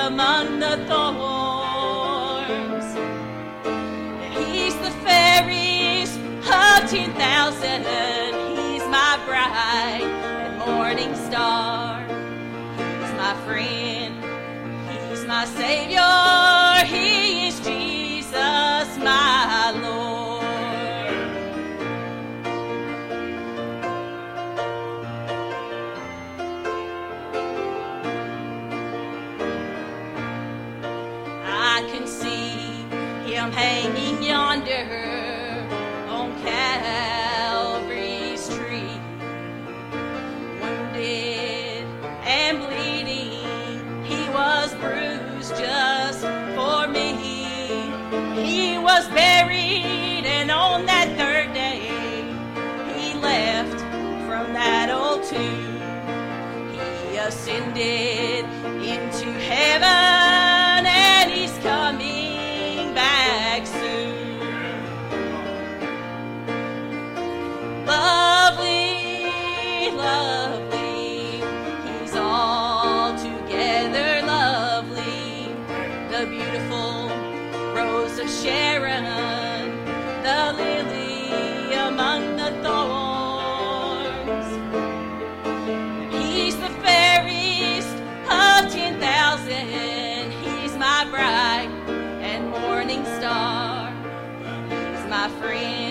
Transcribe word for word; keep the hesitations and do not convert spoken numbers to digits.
among the thorns. He's the fairest of ten thousand. He's my bright and morning star. He's my friend. He's my Savior. He is Jesus, my Lord. I can see him hanging yonder on Calvary's tree, wounded and bleeding. He was bruised just for me. He was buried, and on that third day he left from that old tomb. He ascended into heaven, and he's coming back soon. Lovely, lovely, he's altogether lovely. The beautiful Rose of Sharon, the lily among the thorns. He's the fairest of ten thousand. He's my bright and morning star. He's my friend.